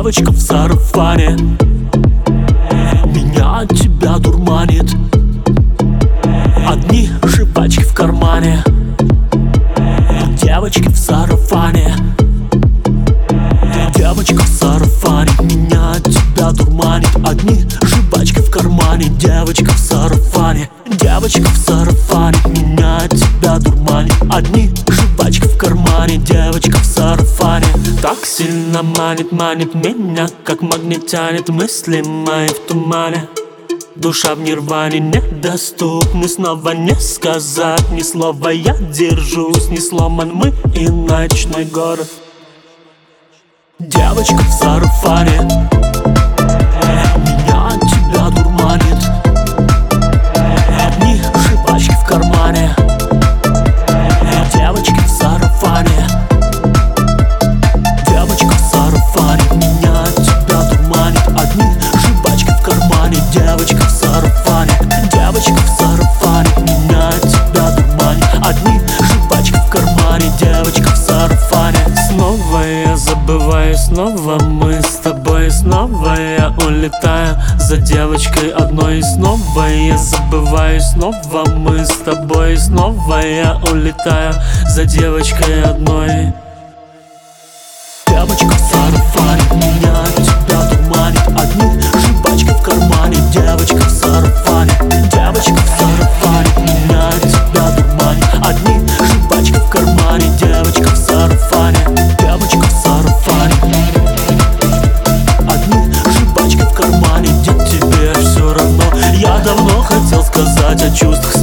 Девочка в сарафане меня от тебя дурманит. Одни жвачки в кармане. Девочки в сарафане. Девочка в сарафане меня от тебя дурманит. Одни жвачки в кармане. Девочка в сарафане. Девочка в сарафане меня от тебя дурманит. Одни жвачки в кармане. Девочка в сарафане. Так сильно манит, манит меня, как магнит тянет мысли мои в тумане. Душа в нирване, недоступны снова не сказать ни слова. Я держусь, не сломан мы и ночной город. Девочка в сарафане меня от тебя дурманит. Одни жвачки в кармане. Девочки в сарафане. Девочка в сарафане меня от тебя дурманит. Одни жвачки в кармане. Девочка в сарафане. Девочка в сарафане меня от тебя дурманит. Одни жвачки в кармане. Девочка в сарафане. Снова я забываю, снова мы с тобой. Снова я улетаю за девочкой одной. Снова я забываю, снова мы с тобой. Снова я улетаю за девочкой одной. Девочка в сарафане меня от тебя дурманит. Одни жвачки в кармане. Девочка в сарафане. Девочка в сарафане меня от тебя дурманит. Одни жвачки в кармане. Девочка в сарафане. Девочка в сарафане. Одни жвачки в кармане. Где тебе все равно? Я давно хотел сказать о чувствах